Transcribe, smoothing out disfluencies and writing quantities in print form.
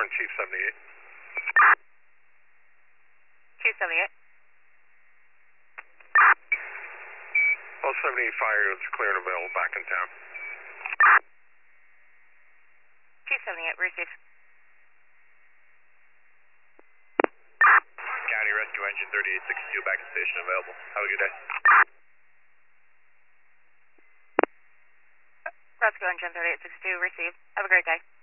Warren, Chief 78. Chief 78. All 78 fire units are clear and available back in town. Chief 78, receive. County Rescue Engine 3862 back to station available. Have a good day. Rescue Engine 3862, receive. Have a great day.